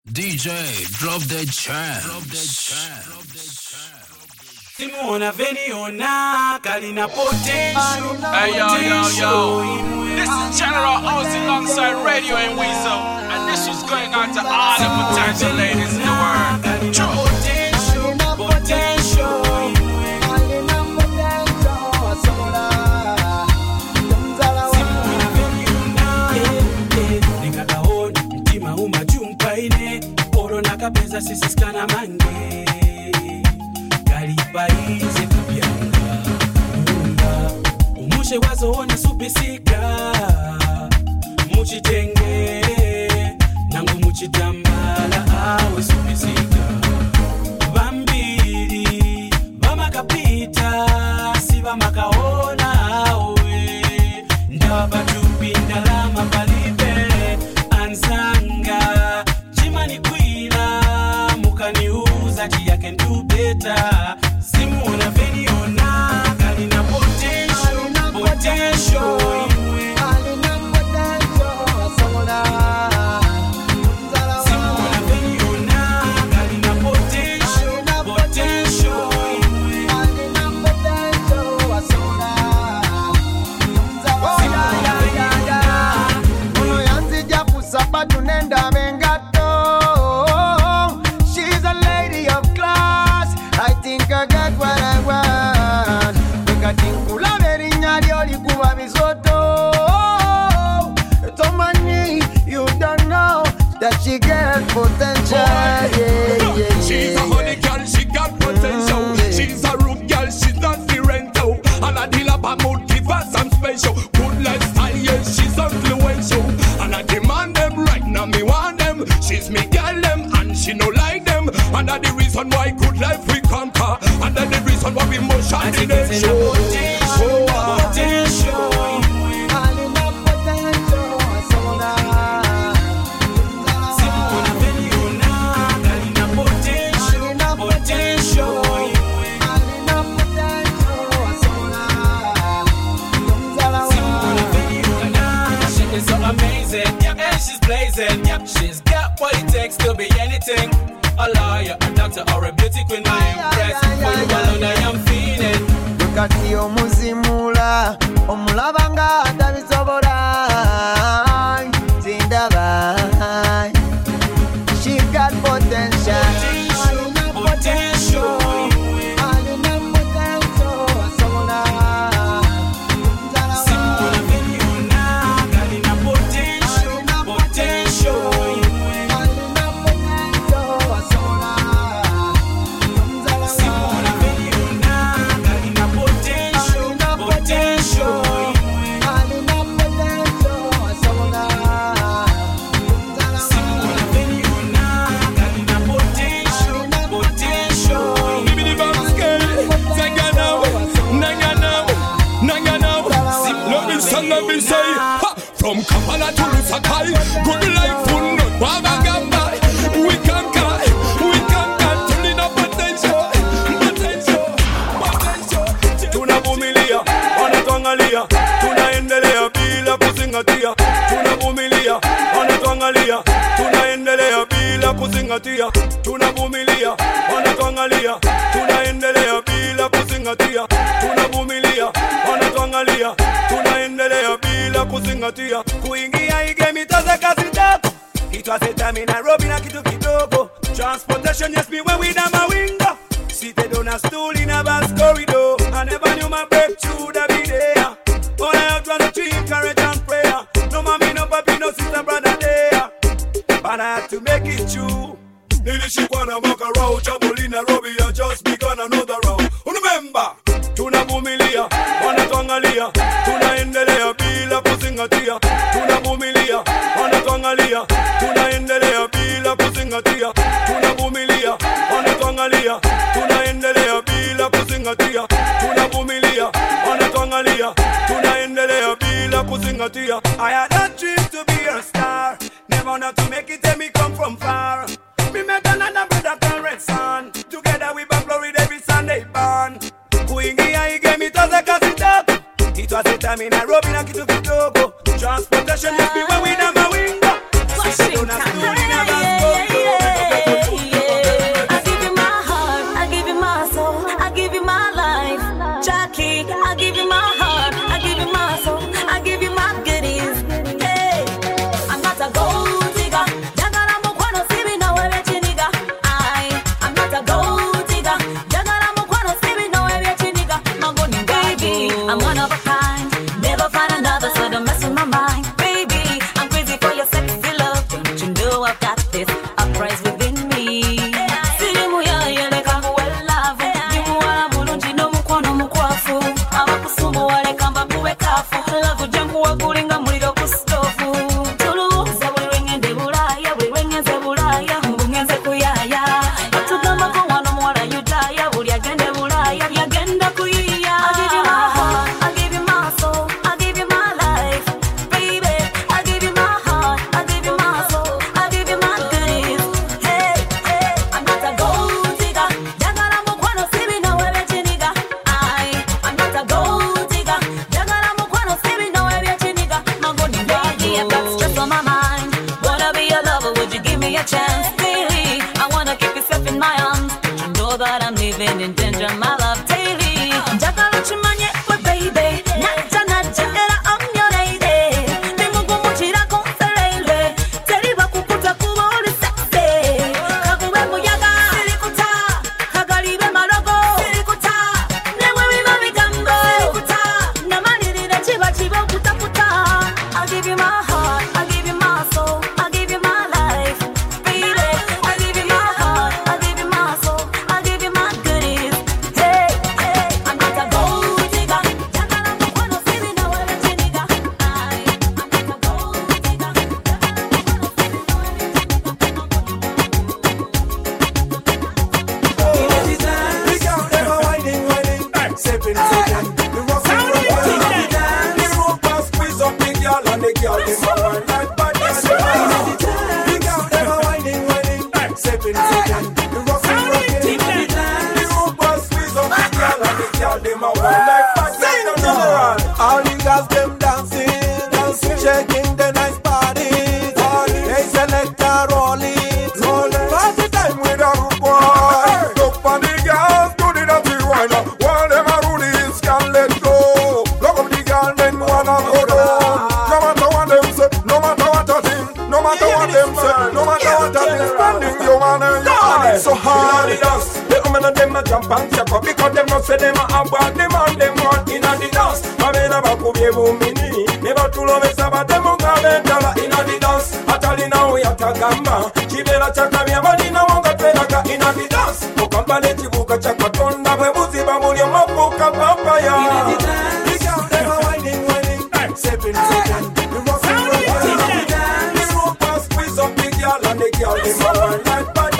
DJ, drop the track. Simona Veniona, Kalina Potential. Hey, yo. This is General Ozzy alongside Radio and Weasel. And this is going out to all the potential ladies in the world. Potential. Nakapeza sisi skana mange Galipaize kubyanga Umushe wazoona subisika Muchitenge Nangu muchitambala awe subisika Bambiri Bamakapita Siba makaona awe Ndaba tupindala mapalipe Ansanga Jimani Mukaniuza I can do better. Simona Veniona, Kalina Potential. Simona Veniona, Kalina Potential. Uno yanzi japu sabatu nenda mengato. I got what I want. Because Tinkula Verinya Yoli Kuba Bisoto. Tomani, you don't know that she got potential. She's a honey girl, she got potential. She's a rude girl, she's not the rental. And a deal up a mood, give her some special. Good lifestyle, yes, she's influential. And I demand them right now, me want them. She's me girl them, and she no like them. And that's the reason why good life we conquer. And that's the reason why we motion in the show. She's so amazing, and she's blazing. She's got what it takes to be anything. A lawyer, a doctor, or a beauty queen, I impress. For you alone, I am feeling. Lukati omuzimula, omulabanga atabisobora. Zindaba, she got potential. From Kampala to Lusaka, good life will not Wabagamba. We can turn up potential. Tunavumilia, wanatuangalia, tunaendelea bila kuzingatia. Tunavumilia, wanatuangalia, tunaendelea bila kuzingatia. Tunavumilia, wanatuangalia, tunaendelea bila kuzingatia. Tunavumilia, wanatuangalia, tunaendelea bila kuzingatia. Kuingia igemi taze kazi tatu. It was a time in Nairobi na kitu kidogo. Transportation just me when we na mawinga. Seated on a stool in a bus corridor. I never knew my breakthrough would be there. All I have to do is courage and prayer. No mommy, no papi, no sister, brother there. But I had to make it true. Nilishikwa na mwaka round. Trouble in Nairobi, I just begun another round. Remember, tunavumilia, wanatuangalia, tunaendelea bila kuzingatia. Tunavumilia, wanatuangalia, tunaendelea bila kuzingatia. Tunavumilia, wanatuangalia, tunaendelea bila kuzingatia. Tunavumilia, wanatuangalia, tunaendelea bila kuzingatia. I had a dream to be a star. Never not to make it, tell me come from far. Me met another brother called Red Sun. Together we back Florida every Sunday born. Kuingia igemi taze kazi tatu. It was a time in Nairobi na kitu kidogo. Transportation just be when we na mawinga. Sisi tuna story na basko. a chance, daily. I wanna keep yourself in my arms. You know that I'm living in danger, my love, daily. Jakala chumanye, well, baby. Naja, naja, era, I'm your lady. Nimugu muchira konserele. Teriba kukuta kuwori sexy. Kaguwe muyaga, sirikuta. Kagaribe marogo, sirikuta. Newe wiva migambo, sirikuta. Namani nina chiba chiba kuta kuta. I'll give you my heart, I'll give you my soul, I'll give you my life, baby. I'll give you my heart, I'll give you my soul, I'll give you my goodies. Hey, hey, I'm not a gold digger. Jakala mkono siri na wewe chiniga. I'm not a gold digger. The girl them a whining, whining, sipping, sipping. The rockin', rockin'. The rope squeeze up the girl and the girl them a whine like bad. The girl them a whining, whining, sipping, sipping. The rockin', rockin'. The rope squeeze up the girl and the girl them a whine like bad. All the girls them dancing, dancing, shaking the nice bodies. They select a roll it, party time with a rude boy. Look for the girls, do the dirty wine. While them a rudies can let go. Look up the girl, then wanna go down. No matter what them say, no matter what I think, no matter what them say, no matter what I think, spending your money so hard. The women of them a jump and check up because them not say them a have what them and them want in the dance. Mabena bakubye bumini, never to love it about them ungabe dala in the dance. Atali na we atagamba, chibera chakamya mani na wanga tena in the dance. Okambale chibuka chakatonda bwe buziba muri mapuka papaya. The girl them a whining, whining, sipping, sipping. The rockin', rockin'. The rope squeeze up the girl and the girl them a whine like bad.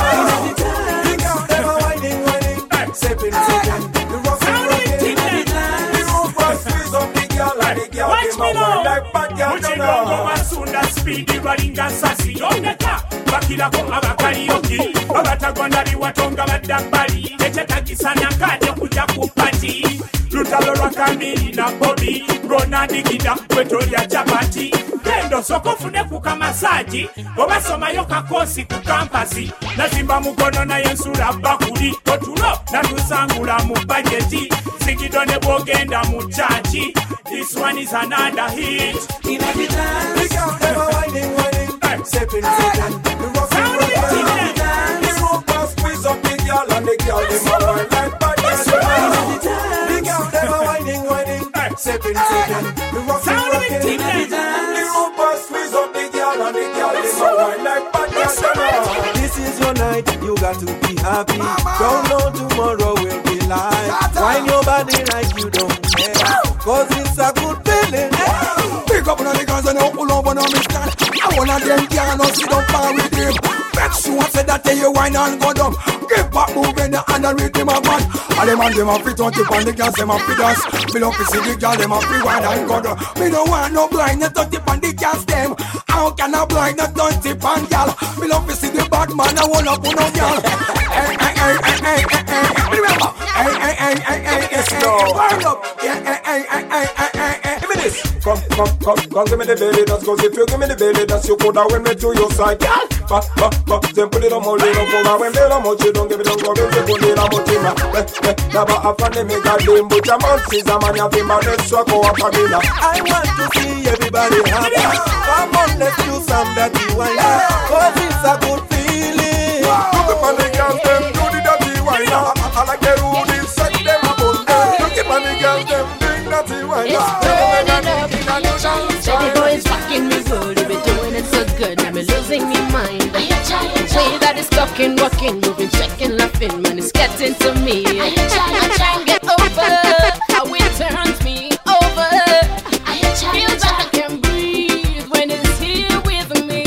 The girl them a whining, whining, sipping, sipping. The rockin', rockin'. The rope squeeze up the girl and the girl them a whine like bad. Muchilongo masunda speedy balinga sasi yongeka bakirako abakaliyoki abatagonda biwatonga badabbali ekyetagisana kade kujja ku pati lutalo lwa kamiri na bobi ronandigida wetolya chapati gendo soko fune ku kamasaji obasomayo kakosi ku kampasi nazimba mukono naye nsula bakuli otulo natusangula mu bajeti sigido ne bwogenda mu chachi. This one is another hit. In every dance, the girl them a whining, whining, sipping, sipping. The rockin', rockin'. The rope squeeze up the girl and the girl them a whine like bad. The girl them a whining, whining, sipping, sipping. The rockin', rockin'. The rope squeeze up the girl and the girl them a whine like bad. This is your night, you got to be happy. Don't know tomorrow will be live. Wine your body like you don't care. Cause it's a good feeling. Pick up on the guns and pull up on me stand. I wanna them can't sit down far with him. Make sure I say that you wine and go down. Give back moving the hand and rhythm of man. All them and them a fit on tip on the gas, them a fit dance. Me love to see the girl, them a fit wine and go down. Me don't want no blind, not touch tip on the gas them. How can I blind, not touch tip on girl? Me love to see the bad man, I wanna put no girl. Hey, hey, hey, hey, hey, hey, hey. Remember, hey, hey, hey, hey, hey, hey, hey. Burn up, yeah, hey, hey, hey, hey, hey, hey, hey. Give me this. Come, give me the belly dance. Cause if you give me the belly dance, you coulda win me to your side, girl. Then put it on my little phone. When they don't want you, don't give it on. Go with the put it on my team. Never have fun, make a game. But your mouth is a man, you have been my next so go up a minute. I want to see everybody happy. Come on, let's do some dirty wine. Cause it's a good feeling. Look up on the girls, them do the dirty wine. I like the rudies, set them up on them. Look up on the girls, them doing dirty wine. Baby boy is fucking me good, you've been doing it so good, I'm losing my mind. The way that it's talking, walking, moving, checking, laughing, man, it's getting to me. I'm trying to get over how it turns me over. Feels like I can breathe when it's here with me.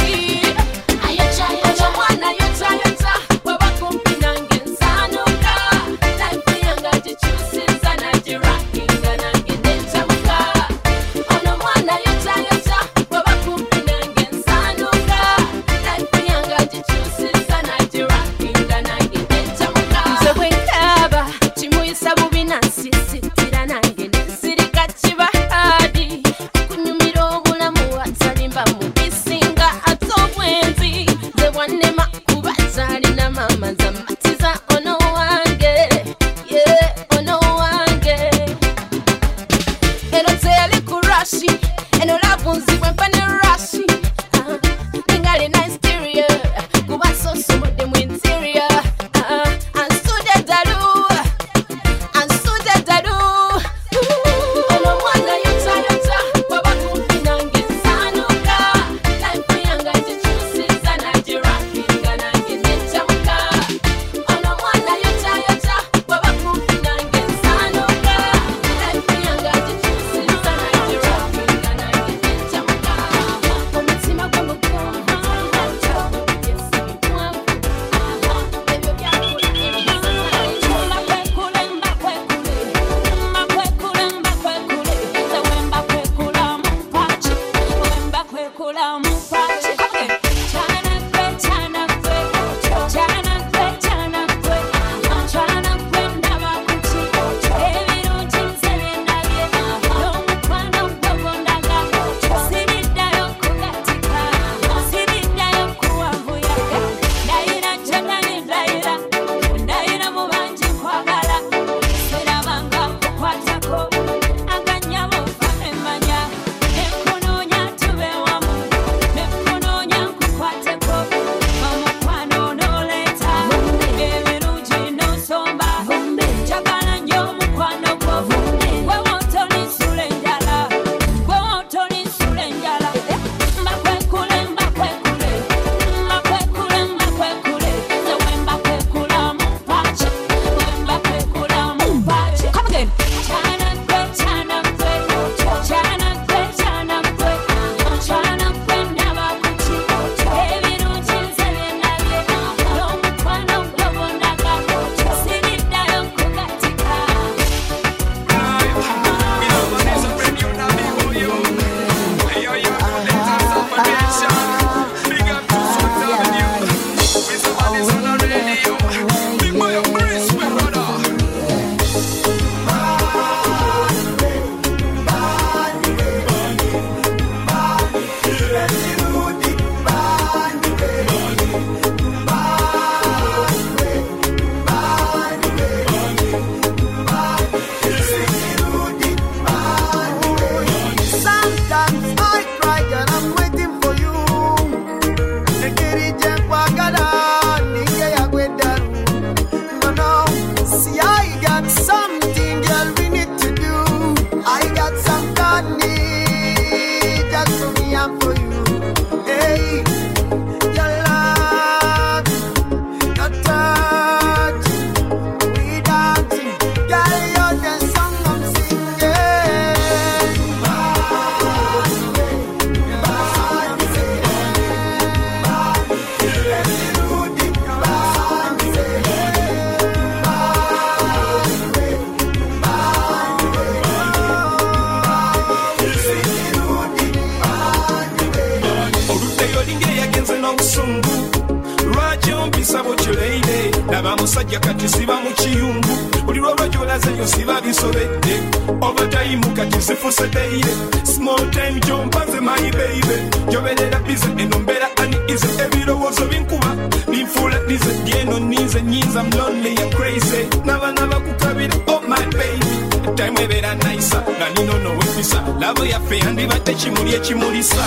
kyompisa bwotyo lady laba musajja kati siba mu kiyungu buli lwolwo gyolazeyo siba bisobedde overtime kati zifuse deire small time gyompanze my baby gyoberera bize eno mbeera uneasy ebirowoozo binkuba binfuula dize gyeno nize nyinza I'm lonely and crazy naba kukabira oh my baby time ebeera nice nga nino nowepisa labo yaffe yandibadde kimuli ekimulisa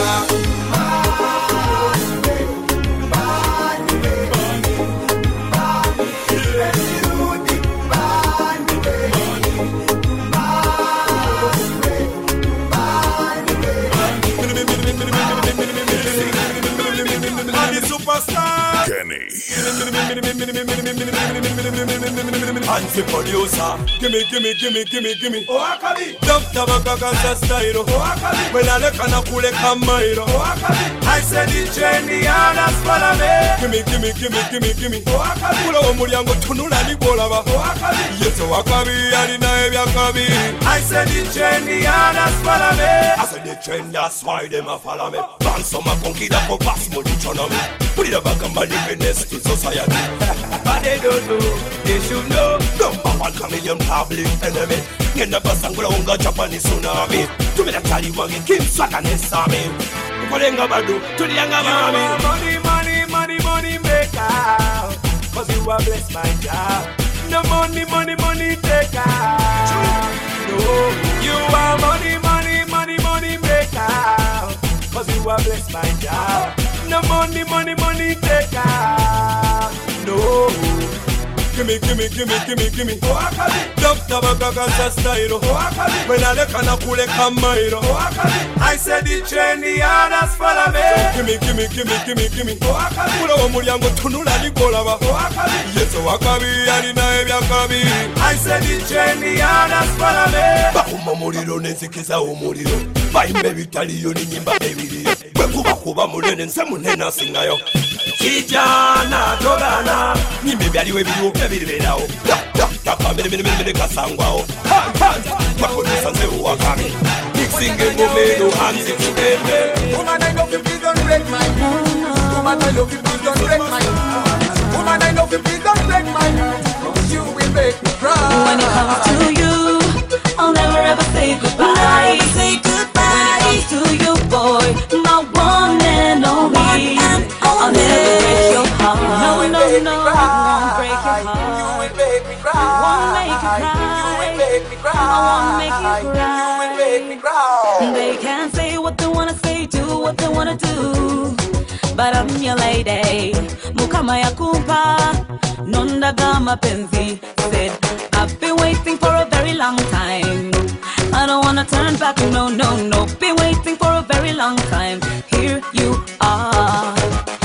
Kenny. Anti producer, gimme. Oh akabi. Dr. Bakaka style. Oh akabi. When I look and I pull a camera. Oh akabi. I said it Jenny and I swallow me. Gimme. Oh akabi. Pull over mulyango tunula ni bolaba. Oh akabi. Yes, oh akabi. Alina ebi akabi. I said it Jenny and I swallow me. I said it Jenny, that's why them a follow me. Dance on my conky that go pass more economy. Put it back and money business to society. But they don't know, they should know. Number one chameleon public enemy. Get the bus and go on Japanese tsunami. To me the Taliban, Kim Satan and Sami. Kolenga Badu, to the younger money, money maker. Cause you are blessed my job. No money taker. No, you are money maker. Cause you are blessed my job. No money taker. No. Gimme. Oh akabi. Dr. Bakaka style. Oh akabi. When I look and I pull a camera. Oh akabi. I said it Jenny and us follow me. Gimme. Oh akabi. Pull over mulyango tunula ni bolaba. Oh akabi. Yes, oh akabi. Alina ebi akabi. I said it Jenny and us follow me. Bakuma muliro nenzikiza umuliro. Baimbe bitaliyo ni nyimba ebiri. Kuba mulene nsemunena singayo. Kijana togana nyimbe byaliwe biriwo ebiriberawo takambere kasangwawo bakodesa nze uwakami mixinge ngomero hanzi kudembe woman I love you please don't break my heart woman I love you please don't break my heart woman I love you please don't break my heart you will make me cry when it comes to you I'll never ever say goodbye when it comes to you boy my one and only I'll never break your heart. No, I won't break your heart. You will make me cry. I won't make you cry. I won't make you cry. They can say what they wanna say, do what they wanna do, but I'm your lady. Mukama yakumpa, nondaga mapenzi. Said I've been waiting for a very long time. I don't wanna turn back, no. Been waiting for a very long time. Here you are.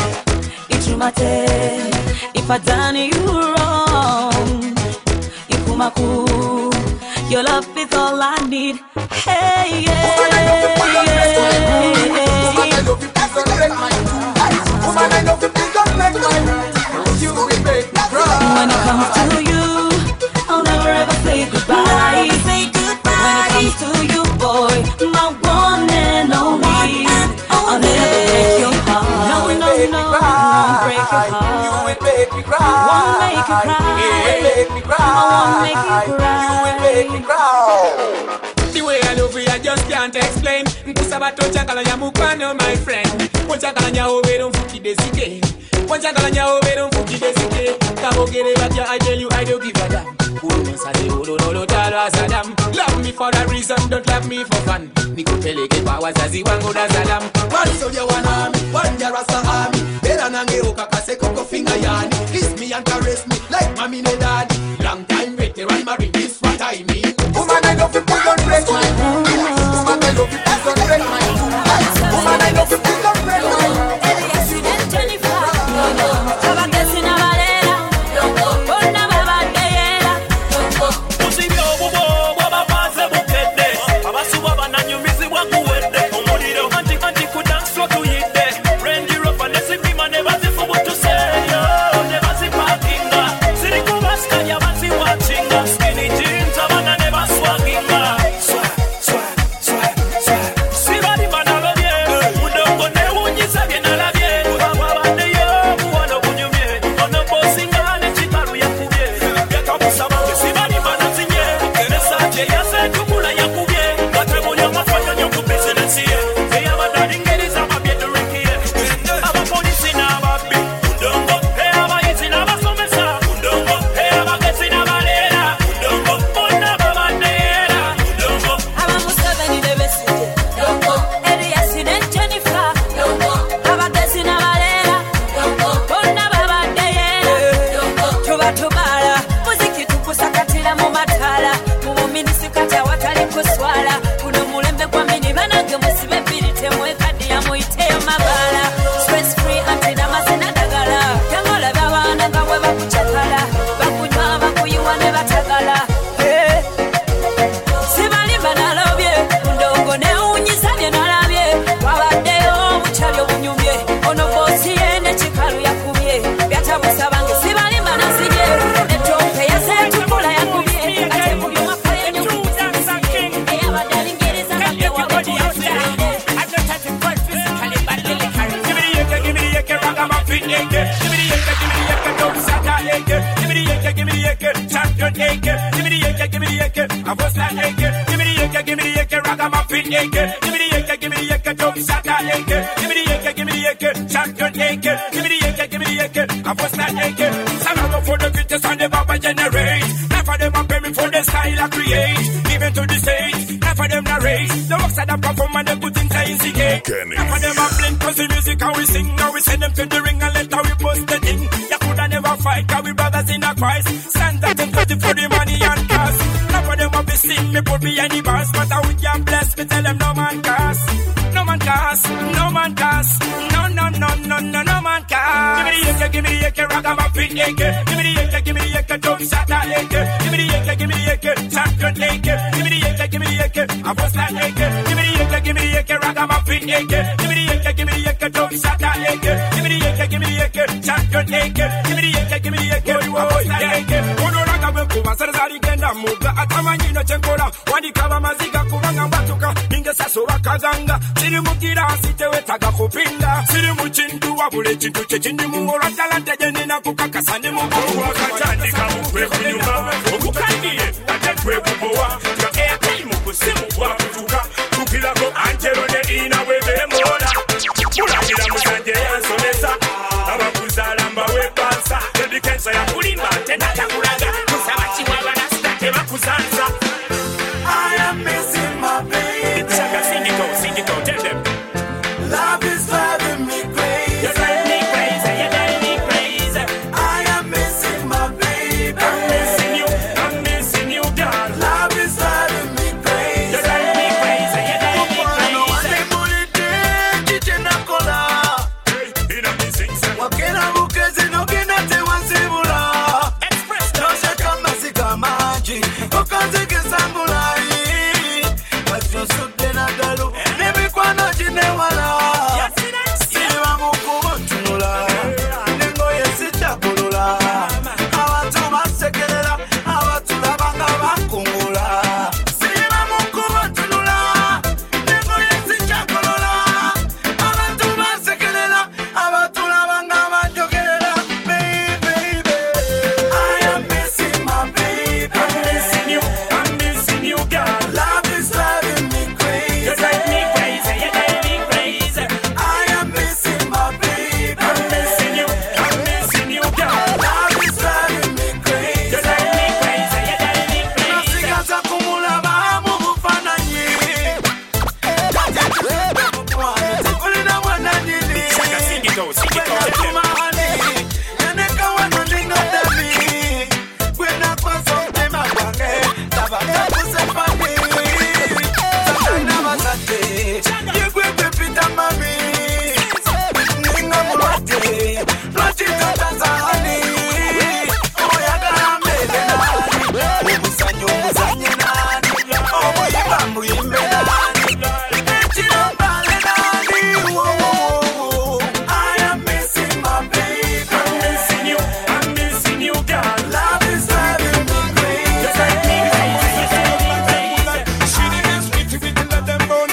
If I done you wrong, Ikumaku, your love is all I need. Hey, Woman, I love you, please don't break my heart. Woman, I love you, please don't break my heart. You will make me cry. When it comes to you, I'll never ever say goodbye. When it comes to you, boy, my one and only, I'll never break your heart. No. Break your heart. You will make me cry. Won't make you cry. You will make me cry. I won't make you cry. You will make me cry. The way I love you, I just can't explain. Nkusabato chakalanya mukwano, my friend. Wachakalanya obero mfuki desike. Wachakalanya obero mfuki desike. Kabogere batya, I tell you I don't give a damn. Love me for a reason, don't love me for fun. Nikupeleke kwa wazazi wangu Dar es Salaam. One soldier, one army, one Rasta army. Bera nangeuka kase koko finger yani. Kiss me and caress me like mommy and daddy. Long time veteran marine, this what I mean. Woman I love you, please don't break my heart. Woman I love you, please don't break my heart. Woman I love you, please don't break my heart. Never see parking, city go ask AK. Give me the AK, give me the AK. I was like AK. Give me the AK, give me the AK. Ragamuffin AK. Give me the AK, give me the AK. Don't shut that AK. Give me the AK, give me the AK. Champion AK. Give me the AK, give me the AK. I was like AK. Some of them for the greatest and the Baba generate. Half of them are pay me for the style I create. Even to the stage, half of them narrate. The works that I perform and they put in easy cake. Half of them are blink cause the music how we sing. Now we send them to the ring and let how we post the thing. You coulda never fight cause we brothers in a Christ. Stand up and put it for the money and cast. Half of them have been seen me put me any bars. But how we can bless me tell them no man cast. No man cast, no man cast. No, no, no, no, no, no man cast. Give me the AK, ragamuffin AK. Give me the AK, give me the AK, don't shut that AK. Give me the AK, give me the AK, champion AK. Give me the AK, give me the AK, I was like AK. Give me the AK, give me the AK, ragamuffin AK. Give me the AK, give me the AK, don't shut that AK. Give me the AK, give me the AK, champion AK. Give me the AK, give me the AK, I was like AK. Kono ragamuffin, sarazari kenda muga. Atamanyi no chenkola, wadi kama maziga kubanga mbatuka. Ninge saso wakaganga. Siri mukira sitewe taga kupinda. Siri muchindu wabule chintu chechindi muhora talante jeni na kukakasa ni mukuru wakatandika mukwe kunyuma. Okukandiye, tate kwe kubowa. Tuka ea mukusimu kwa kutuka. Tukilako Angelo ne ina webe mola. Mulakila musanje ya sonesa. Abakuzala mbawe bansa. Baby kensa ya kulimba tena takulaga. Kusawachi wabanasta tema kuzanza. I am missing my baby. Sing it out, tell them. Love is driving me crazy. You're driving me crazy, you're driving me crazy. I am missing my baby. I'm missing you, girl. Love is driving me crazy. You're driving me crazy, you're driving me crazy. Wakena bukezi no kinate wansibula. Express no shakama sikamaji. Okanze kesambulai. Watyo sude na dalu. Nemi kwa no jine wala. Siwa mukubo tunula. Nengo yesita kulula. Awatu masekelela. Awatu labanga bakungula. Siwa mukubo tunula. Nengo yesita kulula. Awatu masekelela. Awatu labanga bajokelela. Baby. I am missing my baby. I'm missing you, girl. Love is driving me crazy. You're driving me crazy, you're driving me crazy. I am missing my baby. I'm missing you, girl. Love is driving me crazy. You're driving me crazy, you're driving me crazy. Nasikata kumulaba mubufananyi. Ulina mwana nini. Sing it out. Yaneka wano ningo demi. Kwena kwa sote magwange. Tabata kusepani. Zakaina mazate. Yegwe pepita mami. Ninga mulwate. Lwati tatazani. Oyaga ambele nani. Ubusanye nani. Obu yimbe nani. Echino mbale nani. I am missing my baby. I'm missing you, girl. Love is driving me crazy. You're driving me crazy, you're driving me crazy. She didn't speak with let them run.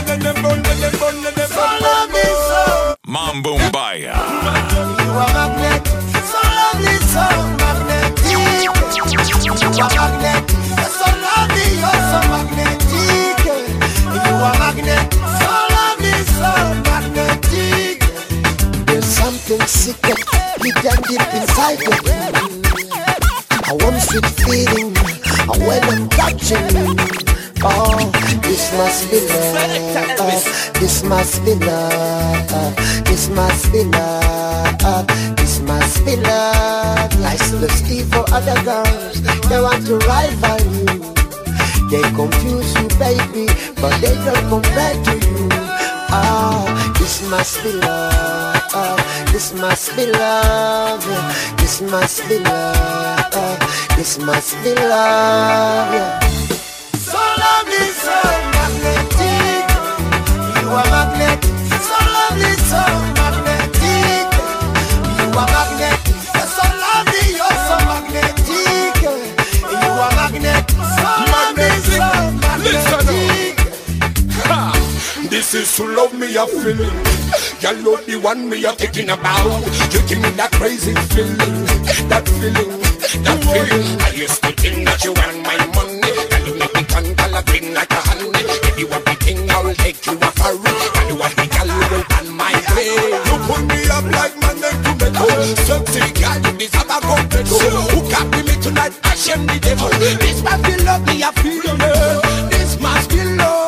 Love me so. Mambo Mbaya. You are magnet, so lovely, so magnetic. You are magnet, so lovely, you're so magnetic. You are magnet, so lovely, so magnetic. There's something secret hidden deep inside of you. A warm sweet feeling when I'm touching. Oh, this must be love. This must be love. This must be love. This must be love. License key for other girls. They want to rival you. They confuse you, baby, but they don't compare to you. Oh, this must be love. This must be love. This must be love. This must be love. Yeah. So lovely, so magnetic. You are magnet. So lovely, so magnetic. You are magnet. So lovely, you're so magnetic. You are magnet. So lovely, so magnetic. This is to love me a feeling. You love the one me a thinking about. You give me that crazy feeling. That feeling. that feeling. I used to think that you want my money, and you make me control a thing like a honey. If you want the thing, I'll take you a foreign. And you want the girl, you will on my way. You put me up like magnet to metal. Sexy girl, you deserve a complete. Who can't be me tonight? I shame the devil. This man feel love me, I feel love. This man feel love.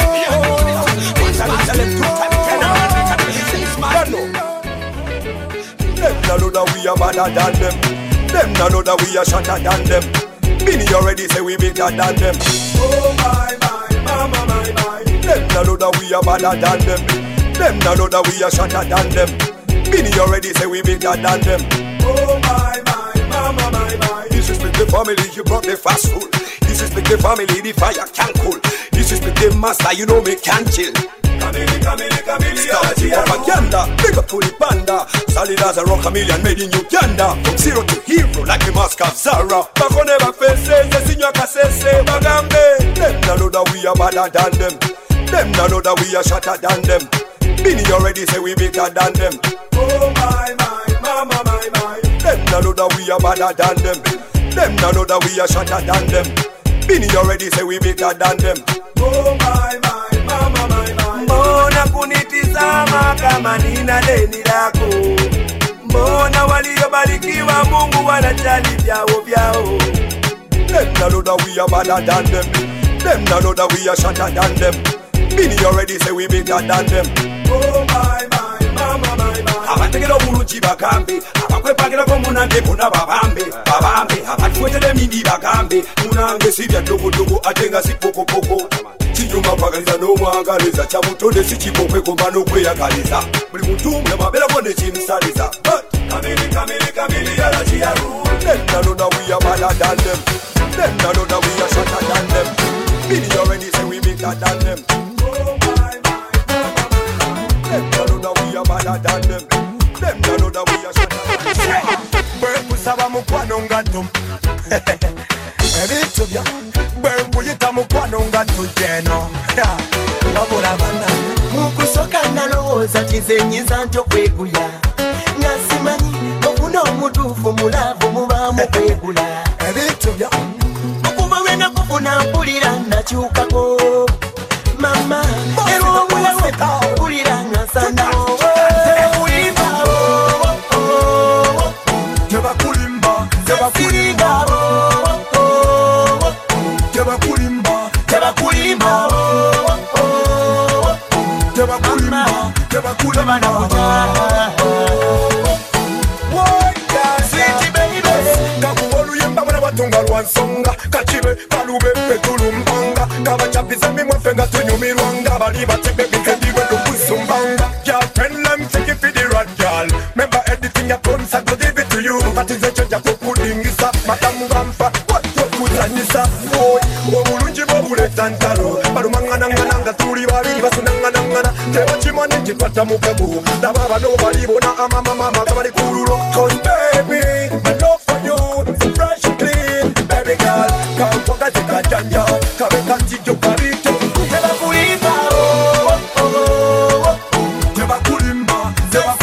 Them no know that we are better than them. Them no know that we are shatter than them. Bini already say we better than them. Oh my, mama, my. Them no know that we are better than them. Them no know that we are shatter than them. Bini already say we better than them. Oh my, mama, my. Disrespect the family, you brought the fast food. Disrespect the family, the fire can't cool. Disrespect the master, you know me can't chill. Kamili, stop propaganda, big up to the panda. Solid as a rock chameleon made in Uganda. From zero to hero like the mask of Zara. Back on never faces, the senior Kasese, Bagambe. Them no know that we are better than them. Them no know that we are shatter than them. Bini already say we better than them. Oh my, mama, my. Them no know that we are better than them. Them no know that we are shatter than them. Bini already say we better than them. Oh my, mama, my. Mbona kunitizama kama nina deni lako? Mbona waliobarikiwa Mungu wanajali vyao? Them no know that we are better than them. Them no know that we are shatter than them. Bini already say we better than them. Oh my, mama, my. Abategera obulungi bagambe, abakwepagira ko munange kuna babambe. Abatwetera mindi bagambe, munange sibya dogo ate nga si poko. Kinyuma kwagaliza n'omwagaliza kyabutonde si kibokwe kumba n'okweyagaliza buli mutumbe mabeera bone kimusaliza kamili yala kiyaru. Them no know that we are better than them. Them no know that we are shatter than them. Bini already say we better than them. Oh my. Them no know that we are better than them. Them no know that we are shatter than them. Bwekusaba mukwano ngatto ebintu bya bwekuyita mukwano ngatto jeno wabula bana mukusoka nalowooza kizenyiza nti okwegula nga simanyi okuna omutuufu mulavu mubaamu kwegula ebintu bya okuva lwe nakufuna mpulira nakyukako mama era obulawe mpulira nasanawo Songa kachibe balube petulumbanga kabachapiza mimwe nga tunyumirwanga bali batebe bikendiwe kusumbanga ya friend take it for the right girl remember everything I promise I go give it to you that is a change of kudingisa matamu bampa what to kuzanyisa boy obulungi bobuletantalo balumangana tuli babiri basunangana tebachimane kitwata mukago dababa no balibona amama kabali kululo cause baby my love for you is fresh and clean baby girl come forget to kajanja kabeka tijo karito teba kulimba teba kulimba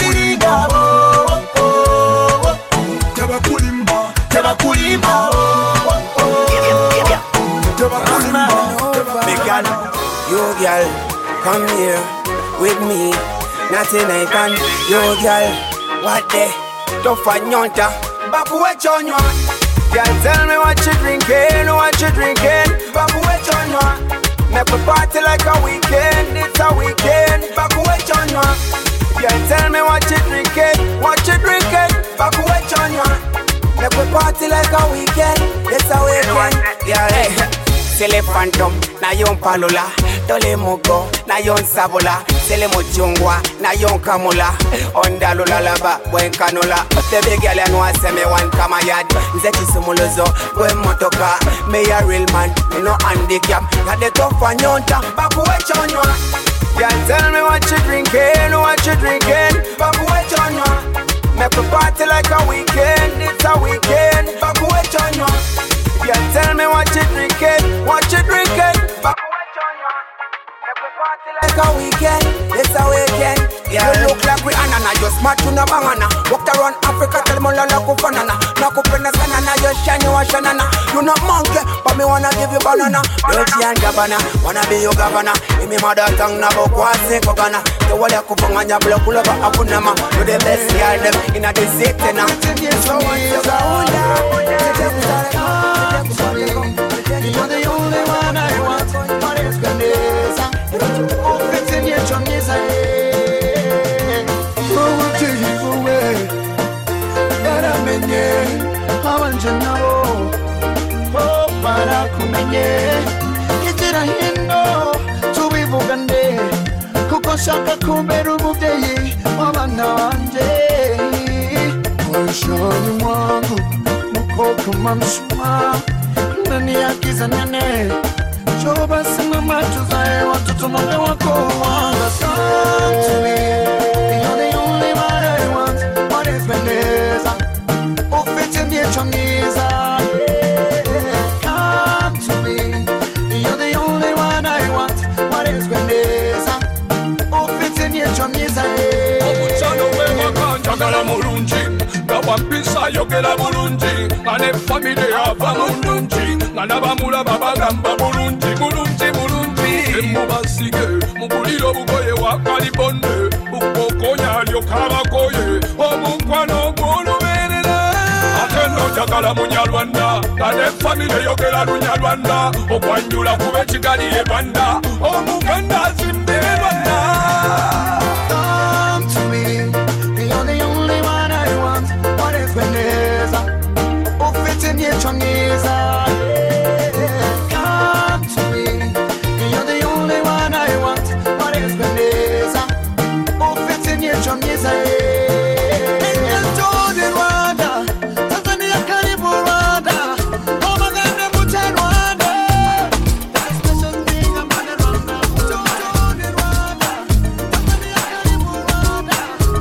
big girl, you girl, come here with me. Nothing I can, you girl, what the? Don't find yonta, back away on you. Girl, tell me what you drinking, back away on you. Make a party like a weekend, it's a weekend, back away on you. Girl, tell me what you drinking, back away on you. Make a party like a weekend, it's a weekend, yeah. Sele phantom, na yon palula. Dole mugo, na yon sabola. Sele mochungwa, na yon kamula. Onda lulalaba, buen canola. The big girl and one say me one kamayad. Zeti sumulozo, buen motoka. Me a real man, me no handicap. Got the tough and yonta, back away chonwa. Girl, tell me what you drinking, back away chonwa. Make a party like a weekend, it's a weekend, back away chonwa. Girl, tell me what you drinking, back away chonwa. Make a party like a weekend, it's a weekend. Yeah. You look like Rihanna, you smart to na bangana. Walked around Africa, tell me la kufanana. Na kupenda sana na shine, you a shanana. You not monkey, but me wanna give you banana. Dirty and Gabbana, wanna be your governor. In me mother tongue, na go kwasi kogana. The wall ya kuponganya block ulova akunama. You the best girl them in a the city now. So what you you're the only one I want. What is Vanessa? Oh, it's in your chonies. Oh, to you away. Gotta menye. I want you know. Oh, para kumenye. Kitira hindo. To be vugande. Kukoshaka kuberu budeyi. Wabana wanje. Oishani wangu. Mukoko mamshuma. Nani akiza nene Choba sima matuzae watoto mwame wako wanga. Come to me, you're the only one I want. What is Vanessa? Ufite miechoniza. Come to me, you're the only one I want. What is Vanessa? Ufite miechoniza. Omuchano wewa kanjagala mulungi Wampisa yogera bulungi Ane family ava mulungi Nabamulaba bagamba bulungi bulungi bulungi Mubasige mubuliro bugoye wakalibonde Ukokonya lyokabakoye Omukwano guluberera Atendo jagala munyalwanda Ane family yogera lunyalwanda Okwanjula kube kigali ebanda Omuganda zimbere Rwanda. Come to me, you're the only one I want. What is Vanessa? Ufite miechoniza. Come to me, you're the only one I want. What is Vanessa? Ufite miechoniza. Engel Jordan Rwanda, Tanzania karibu Rwanda, Omaganda Bucha Rwanda. That special thing about the Rwanda, Jordan Rwanda, Tanzania karibu Rwanda,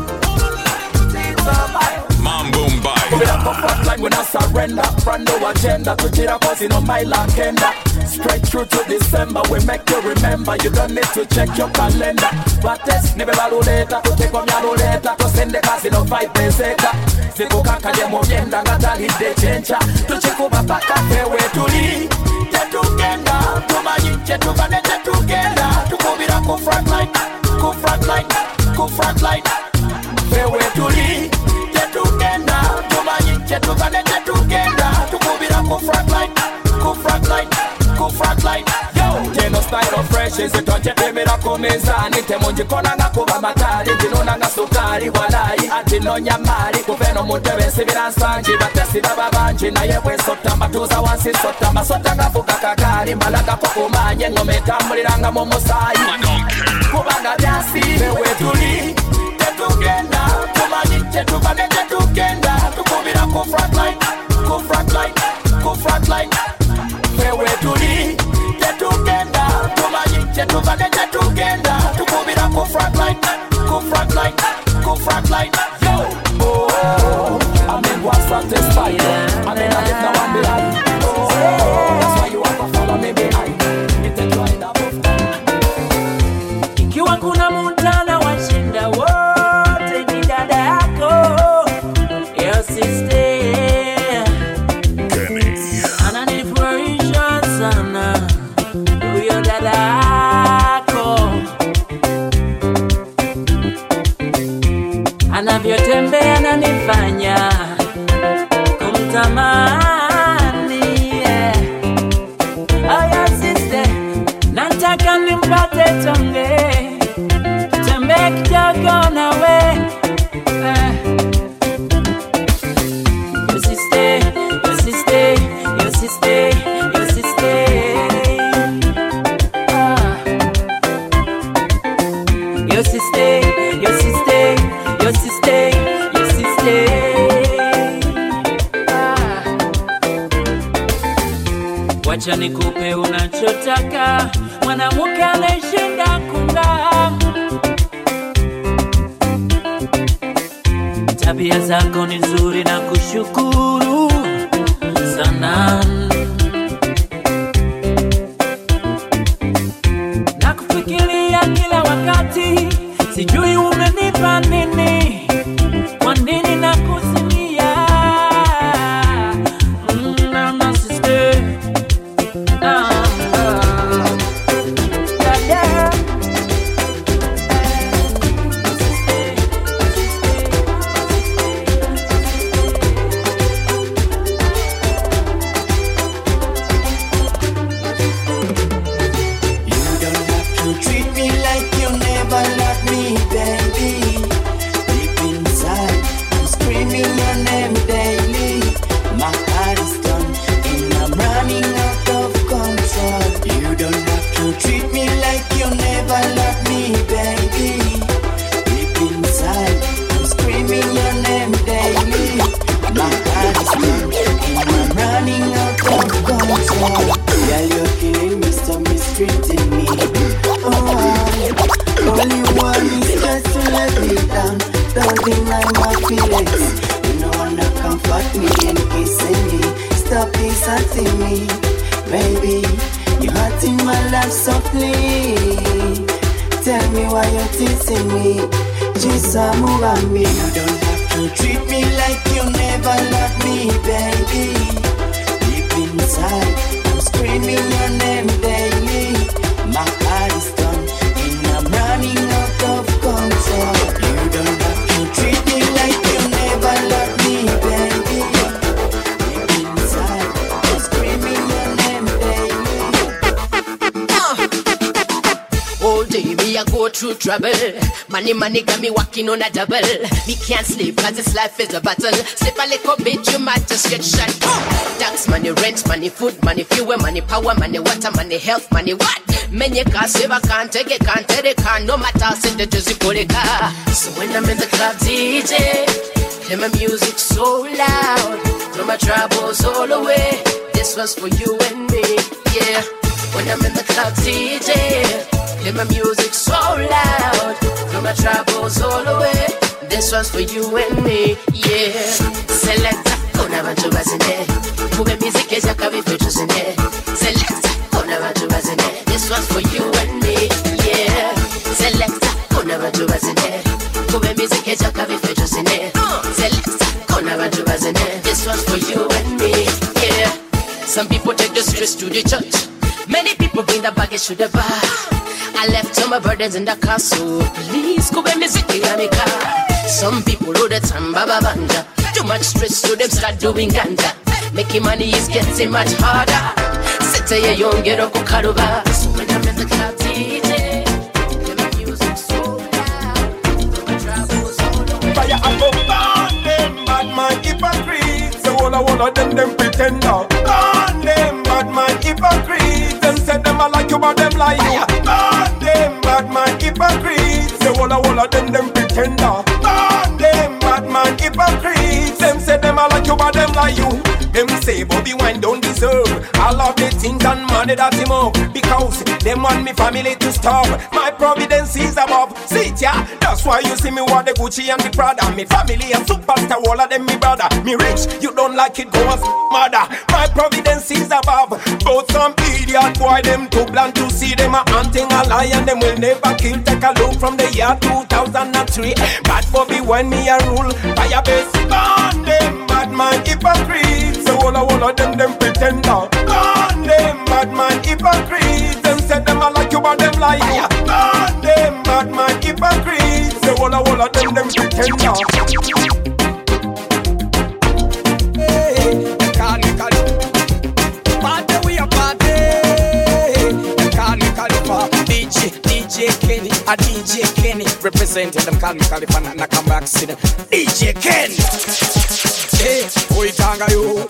Mambo Mbai. We up a front line, we not surrender. Brand new agenda, to Jira cause you know my agenda. Straight through to December, we make you remember. You don't need to check your calendar. But test, never ruleta, to take on your ruleta, to send the casino 5 days later. Siku kaka de movienda, ngatali de chencha. To check over back up, we to lead. Tetugenda, to manyi, tetugane, tetugenda. To move it up, go front line, go front line, go front line. We to lead. Tetugenda, to manyi, tetugane, tetugenda. To move it up, go front line, go front line. Go front line, yo. Teno style of fresh is it on chepemera komezani. Temonji kona nga kuba matari. Jinona nga sukari walai. Atino nyamari. Kufeno mutebe sibira nsanji. Batesi baba banji. Na yewe sota matuza wansi sota. Masota nga fuka kakari. Malaga kukumanye. Ngome tamuliranga momusai. Kubanga biasi. Mewe tuli. Tetugenda. Kumanyi tetugane tetugenda. Tukubira ku front line. Ku front line. Ku front line. Wewe tuli, tetugenda, tumanyi, tetugane, tetugenda, tukubira ku front line, ku front line, ku front line, yo! Oh, I mean what's satisfied, I mean I get no one behind. Oh, that's why you want to follow me behind. It's a joy that both time. Ikiwa kuna mutana washinda wote ni dada yako, your sister. Sana huyo dadako anavyotembea ananifanya kumtamani, yeah. Oh yeah, sister, nataka nimpate tonge tembea kidogo nawe, your sister, your sister, your sister. Your sister, your sister, your sister, your sister. Wacha nikupe unachotaka, mwanamke anayeshinda kung'aa. Tabia zako ni nzuri na kushukuru sana. Nakufikiria kila wakati, sijui umenipa nini, kwa nini nakusimia. a piece of me, baby. You hot in my love softly. Tell me why you're teasing me. Just move on me. You don't have to treat me like you never loved me, baby. Deep inside, I'm screaming your name daily. My heart is done, and I'm running out of control. You don't have to treat me like you never loved me, baby. Deep inside, I'm screaming your name daily. All day me I go through trouble. Money got me walking on a double. Me can't sleep cause this life is a battle. Sleep a little bit, you might just get shot. Tax money, rent money, food money, fuel money, power money, water money, health money, what? Men you can't save, I can't take it, can't tell it, can't no matter, send the Jersey car. So when I'm in the club, DJ, play my music so loud, throw my troubles all away. This was for you and me, yeah. When I'm in the club, DJ, play my music so loud, throw my troubles all away. This one's for you and me, yeah. Selecta, kuna bantu bazine. Kube music eja kabi fetuzine. Selecta, kuna bantu bazine. This one's for you and me, yeah. Selecta, kuna bantu bazine. Kube music eja kabi fetuzine. Selecta, kuna bantu bazine. This one's for you and me, yeah. Some people take the stress to the church. Many people bring the baggage to the bar. I left all my burdens in the car, so please go and music in my car. Some people all the time, baba banja. Too much stress, so them start doing ganja. Making money is getting much harder. Sit a young get up karuba. So when I'm in the club, DJ, play my music so loud. My troubles all over. Fire and go burn them, bad man hypocrites. So all of them pretender. Burn them, bad man hypocrites. Them say them are like you, but them like you. Burn them, bad man hypocrites. So all of them pretender. Burn them, bad man hypocrites. Them say them are like you, but them like you. Them say Bobby Wine don't deserve all of the things and money that him up. Because them want me family to starve. My providence is above. See it, yeah? That's why you see me wear the Gucci and the Prada. Me family and superstar, all of them me brother. Me rich, you don't like it, go and mother. My providence is above. But some idiot boy, them too blind to see them a hunting a lion. Them will never kill. Take a look from the year 2003. Bad Bobby when me a rule. Fire base, burn them, bad man hypocrites. So all of them pretender. Burn them, bad man hypocrites. Them say them are like you, but them like you. Burn them, bad man hypocrites. So all of them pretender. Hey, party, we a party. DJ Kenny, a DJ Kenny, representing them. Call me Khalifa, and I come back see them. DJ Kenny. Hey, uitanga you.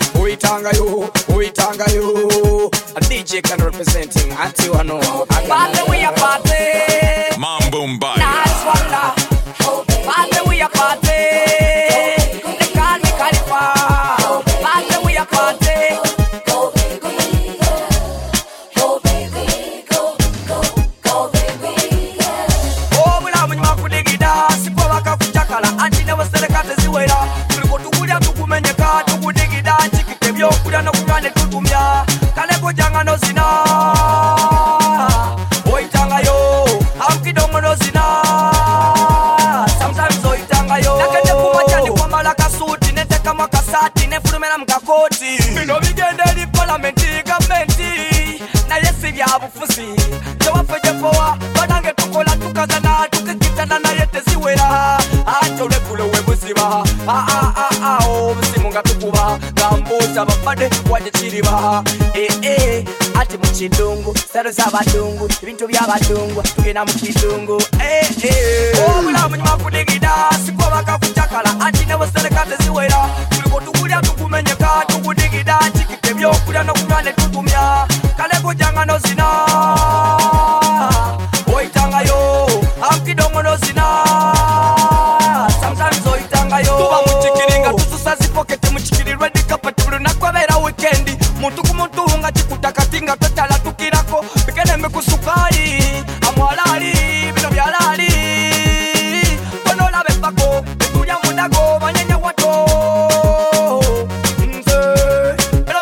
A DJ can representing until I know. Party we a party. Mamboomba. Nice wonder. Party we a party. They call me Khalifa. Party we a party. Ati muchidungu, sero zabadungu, ibintu byabadungu, tugenda mukidungu. Obulamu nyuma kudigida, sikuwa bakakutakala, ati ne waserekate ziwera. Tuliko tukulya tukumenyeka, tukudigida, chikite byokulya nokunywa ne tutumya. Kale kujanga no zina, oitanga yo, amkidongo no zina. Sometimes oitanga yo. Tuba muchikiringa, tususa zipokete muchikirirwe dikapatulu nakwabera weekendi. Muntu kumuntu hunga chikutaka tinga totala tukirako. Bikene mekusukari, amwalali, bino byalali. Kono la bepako, betulia mudago, banyenya wato. Nze,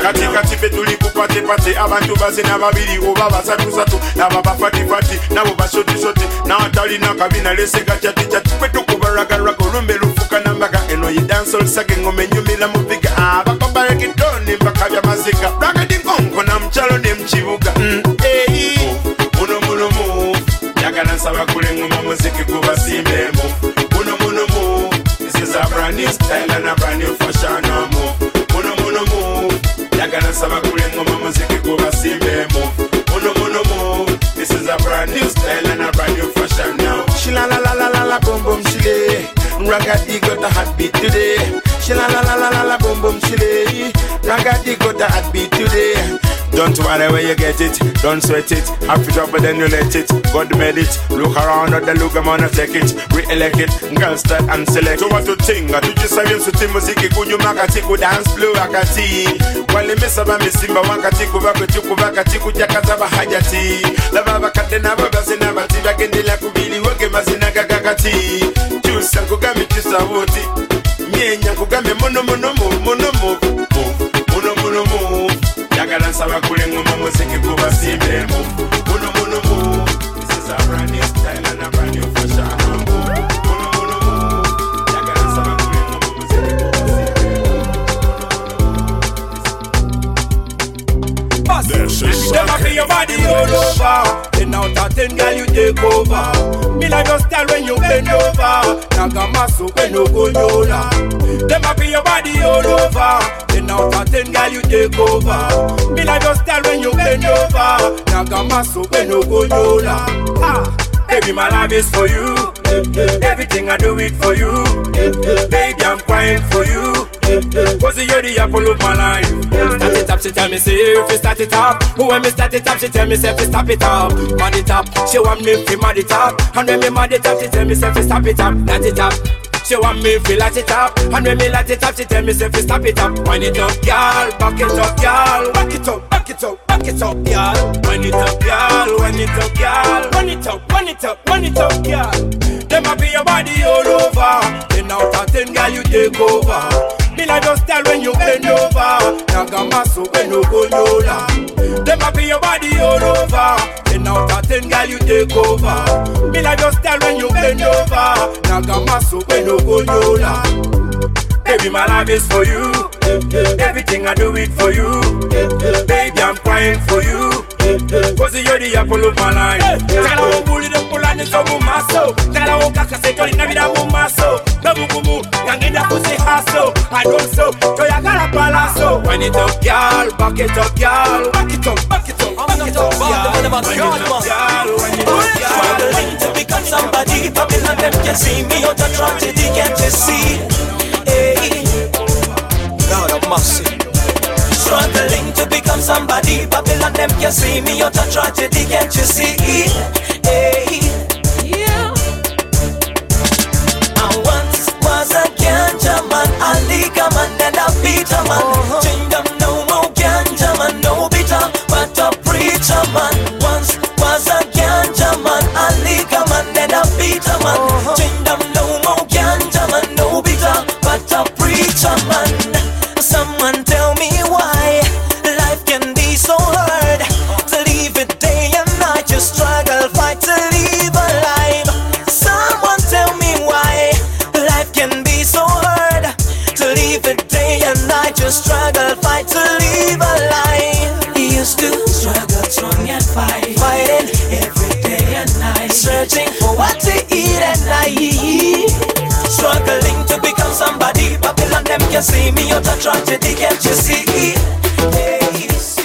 kati kati fe tuli kupate pate abantu bazina babiri oba basatu satu naba bafati fati nabo bashoti shoti na atali na kabina lesega chati chati kwetu kubaragara kolumbe lufuka nambaga eno yi dancehall sage ngome nyumila mupiga abakobara kitoni bakabya mazika raga dinkonko na mchalo ne mchibuga muno muno mu yagala nsaba kulengoma muziki kubasimbe mu muno muno mu this is a brand new style and a brand new fashion muno muno mu yagala nsaba kulengoma muziki kubasimbe mu muno mu this is a brand new style and a brand new fashion now shila la la la la la boom boom shile Ragadi got a hot beat today. Shila la la la la la boom boom shile. Ragadi got a hot beat today. Don't worry where you get it, don't sweat it. Have it up but then you let it. God made it. Look around at the look, I'm gonna take it. Re-elect it, girl start and select. So what to think? I do just say to muziki kunyu makati ku dance flow akati. Wale mesaba mesimba wakati kubako chuku bakati kujakaza bahajati. Lava bakate na baba sina bati bagendela kubili wake mazina kakakati. Chusa kugami chusa woti. Nyenya kugami mono mono mo mono mo mono mono mo. Yagala nsaba kulengoma muziki kubasimbe mu muno muno mu this is a brand new style and a brand new fashion muno muno mu yagala nsaba kulengoma muziki kubasimbe Them a feel your body all over. 10 out of 10 girl you take over. Me like your style when you bend over. Nagamaso when you go yola. Them a feel your body all over. 10 out of 10 girl you take over. Me like your style when you bend over. Nagamaso when you go yola. Baby, my love is for you. Everything I do it for you. Baby, I'm crying for you. Cause you're the apple of my life. Start it up, she tell me say if you start it up. When me start it up, she tell me say if you stop it up. Mad it up, she want me to mad it up. And when me mad it up, she tell me say if you stop it up. Light it up. She want me to light it up. And when me light it up, she tell me say if you stop it up. Wind it up, y'all. Back it up, y'all. Back it up, back it up, back it up, y'all. Wind it up, y'all. Wind it up, y'all. Wind it up, wind it up, wind it up, y'all. Them a be your body all over. 10 out of 10 girl you take over. Me like your style when you bend over. Nagamaso when you go yola. Them a be your body all over. 10 out of 10 girl you take over. Me like your style when you bend over. Nagamaso when you go yola. Baby, my love is for you. Everything I do it for you. Baby, I'm crying for you. Cause you're the apple of my life. Tala o bully the pulani so mumaso. Tala o kaka se tori na vida mumaso. Nabu bumu, yangenda kuse haso. I don't so, to ya gala palaso. Wind it up, y'all, back it up, y'all. Back it up, back it up, back it up, y'all. Wind it up, y'all, wind it up, y'all. Struggling to become somebody. Babylon them can see me out of tragedy, can't you see? Hey, God of mercy. Struggling to become somebody. Babylon them can see me out of tragedy, can't you see? Hey, yeah. I once was a ganja man, a liquor man, and a bitter man. Kingdom no more ganja man, no bitter, but a preacher man. Once was a ganja man, a liquor man, and a bitter man. Kingdom no more ganja man, no bitter, but a preacher man. Someone tell me why life can be so hard. To live it day and night, you struggle, fight to live alive. Someone tell me why life can be so hard. To live it day and night, you struggle, fight to live alive. He used to struggle strong and fighting every day and night, searching for what to eat at night. Struggling to become somebody. Babylon them can see me out of tragedy, can't you see? Hey, see.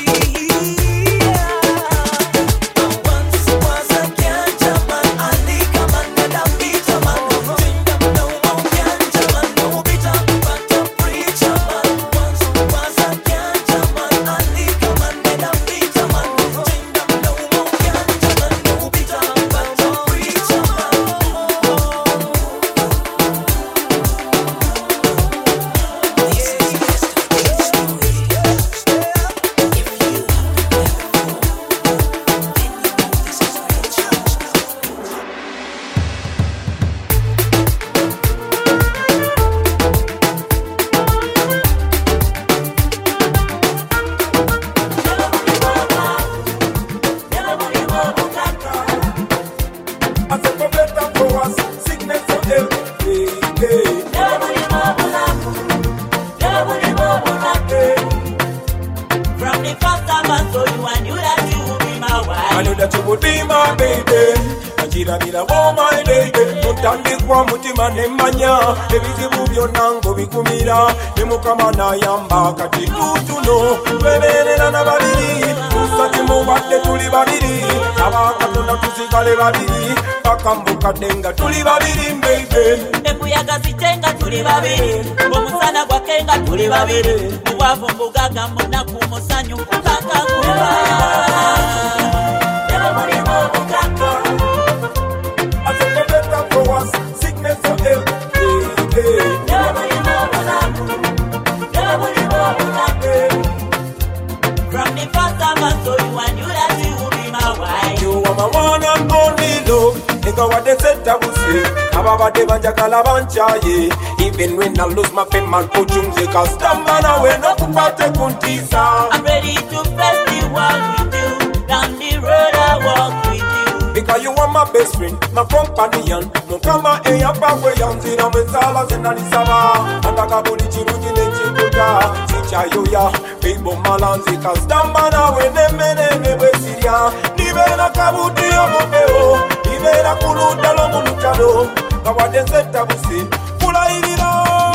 that you would be my baby. Najira bila wo my lady. Mutandikwa mutima nemanya. Ebizibu byonango bikumira. Nemukama nayamba kati tutuno. Tweberera na babiri. Tusati muwadde tuli babiri. Abakatonda tusigale babiri. Bakambuka denga tuli babiri baby. Embuyaga zitenga tuli babiri. Omusana gwakenga tuli babiri. Muwavu mbugaga munaku musanyu kakakuba. Never money more bukaka. I said the better for us, sickness or ill. Never money more bukaka. Never money more bukaka. From the first time I saw you, I knew that you would be my wife. You are my one and only love. Nigga what they said I would say. Ababa de banja kalabancha ye. Even when I lose my fame and kuchunze kastamana we no kupate kuntisa. I'm ready to face the world with you. Down the road I walk with you. Because you are my best friend, my companion. No kama eya pawe yanzi na mezala zena nisaba. Ataka buli chiruji nechikuta. Sicha yoya, bibo malanzi kastamana we nemene we siria. Nibena kabuti omopeo. Nibena kuluda lo mulutalo. Kawade zeta busi. Kula irino.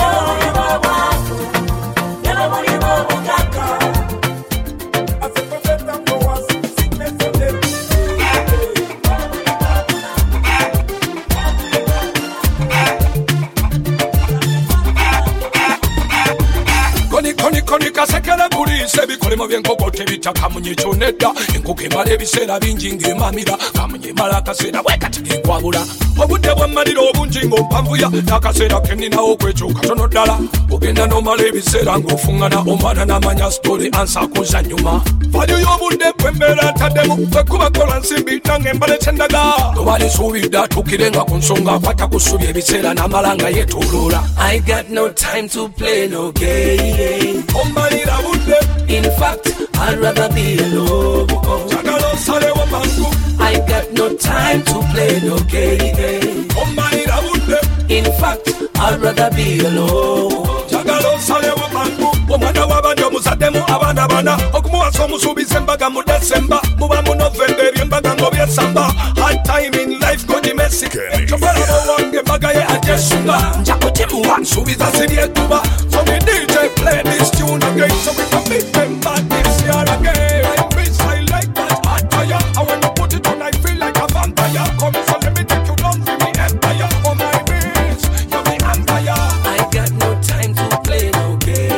Never money more bukaka. Koni kasekele bulise bikolemo byenkokote bitaka munyicho nedda enkuke mala ebiseera bingi ng'emamira kamunye mala akaseera bwekati nkwabula obudde bwammalira obungi ng'ompanvuya n'akaseera kenninawo kwekyo katono ddala ogenda n'omala ebiseera ng'ofuŋŋana omwana n'amanya sitole ansakuza nnyuma valyu y'obudde bwembeera ataddemu bwekuba kola nsimbi nange embale kyendaga tobali suubidde atuukirenga ku nsonga akwata ku ssubi ebiseera n'amala nga yeetooloola I got no time to play no game. In fact, I'd rather be alone. I got no time to play no game. In fact, I'd rather be alone. omwana w'abandi omuzaddemu abaana bana okumuwasa omusuubiza embaga mu desemba muba mu novemba ebyembaga ng'obyesamba hard time in life gogimesi kyopalabo wange embaga ye ajesunga nja kugimuwa nsuubiza siryetuba so we DJ play this tune again so we can beat them back this year again I miss I like that hot fire and when you put it on I feel like a vampire come so let me take you down for me empire oh my bitch you're my empire I got no time to play no game.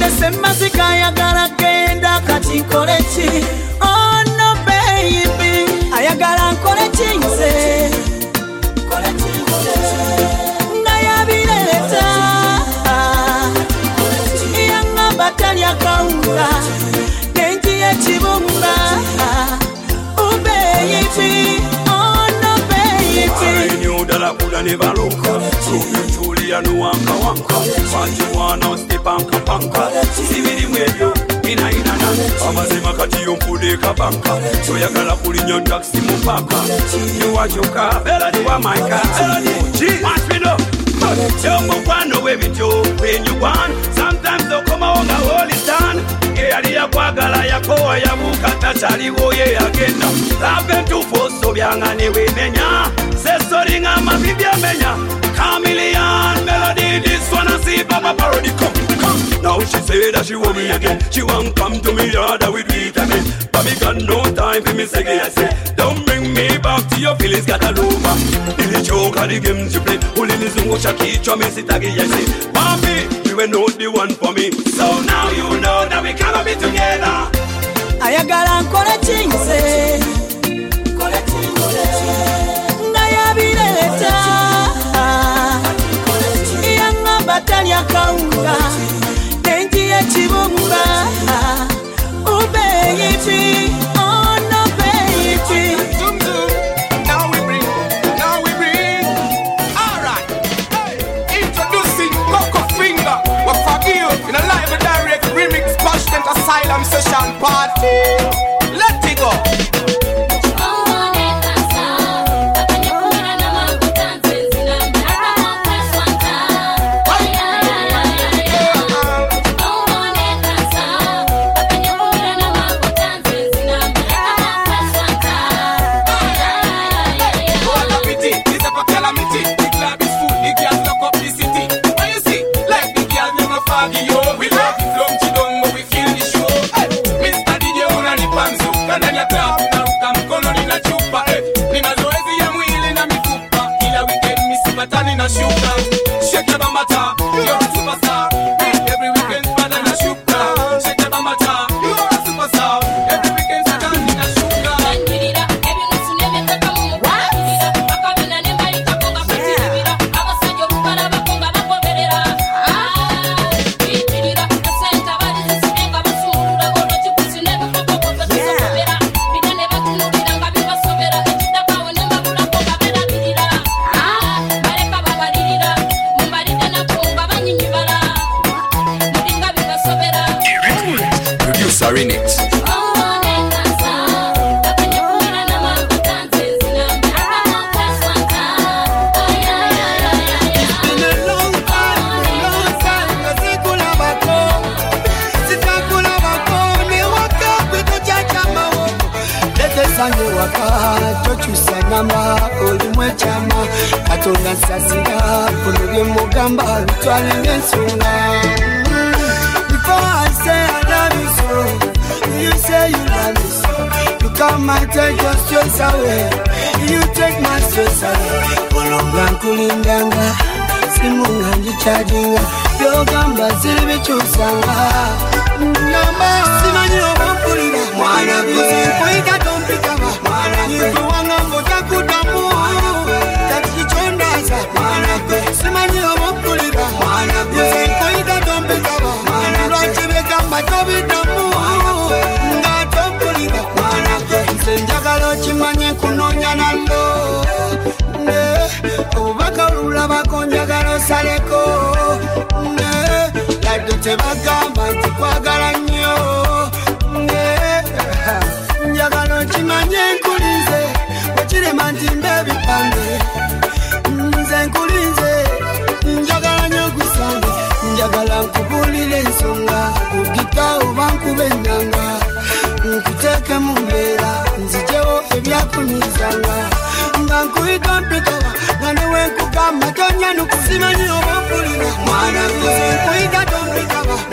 Semazika ayagala genda kati nkole ki? Oh no baby, ayagala nkole ki nze? Nga yabireeta yangamba talya kawunga nenji y'ekibumba. Oh baby, oh no baby. Nyudala kula ne baloka Julia no wanka wanka Panjuana stepanka panka Sibiri mwebyo ina amazima kati yompude kabanka soyagala kulinya taxi mupaka niwajoka bela niwa maika watch me no Yomo kwano webityo when you want sometimes okoma wonga holy stand yali yakwagala yakowa yabuka tachaliwo ye agenda lave tufoso byangane wemenya sesoringa mabibya menya chameleon melody this one I see papa parody come. Now she say that she want me again. She won't come to me harder with it again. But me got no time for me say I say. Don't bring me back to your feelings got all over. In the joke of the games you play, only the zungo shaki chome sit again I say. Papi, you were not the one for me. So now you know that we cannot be together. Ayagala nkole chinze, nkole chinze. Ngayabireta, yanga batalya kaunga. Chibunga, oh baby, oh no baby. Now we bring, alright. Hey, introducing Coco Finger, we forgive in a live and direct remix, Bashment Asylum session party. Let it go. Shake your bambata, you're a superstar. Every weekend, father na shuka. Shake your bambata, you're a superstar. Every weekend, father na shuka. Remix. Chochusangama olimwechama katonda nsasira kulubye mugamba lutwale n'ensonga. Before I say I love you so, you say you love me so. You come and take your stress away, you take my stress away. Olonga nkulindanga, simunga njichajinga, byogamba ziri bikyusanga. Namba simanyi obampulira, mwana gwe nkwita tompikaba, mwana gwe nkuwanga mbotakudamu, takikichondaza, mwana gwe simanyi obampulira, mwana gwe nkwita tompikaba, mwana gwe lwakibegamba tobidamu, nga tompulira, mwana gwe nze njagala okimanye nkunoonya nallo, obubaka olulabako njagala osaleko, yadde tebagamba nti kwagala nnyo, njagala okimanye nkulinze okirema nti mbe ebipande, nze nkulinze njagala nnyo gusange, njagala nkubulire ensonga kugita oba nkube ennyanga, nkuteeke mu mbeera nzijewo ebyakunyizanga, nga nkuyita mpitawa nga newe nkugamba tonyanuka, simanyi oba mpulira, mwana gwe nkuyita tompitaba,